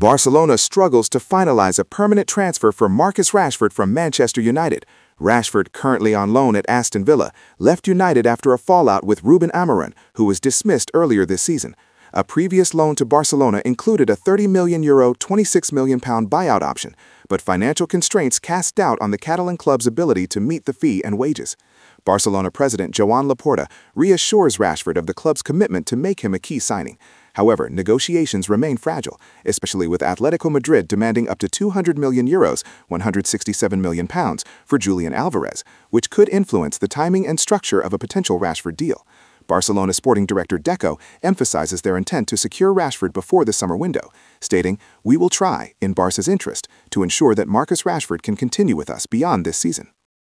Barcelona struggles to finalize a permanent transfer for Marcus Rashford from Manchester United. Rashford, currently on loan at Aston Villa, left United after a fallout with Ruben Amorim, who was dismissed earlier this season. A previous loan to Barcelona included a €30 million, £26 million buyout option, but financial constraints cast doubt on the Catalan club's ability to meet the fee and wages. Barcelona president Joan Laporta reassures Rashford of the club's commitment to make him a key signing. However, negotiations remain fragile, especially with Atletico Madrid demanding up to €200 million, £167 million for Julian Alvarez, which could influence the timing and structure of a potential Rashford deal. Barcelona sporting director Deco emphasizes their intent to secure Rashford before the summer window, stating, "We will try, in Barca's interest, to ensure that Marcus Rashford can continue with us beyond this season."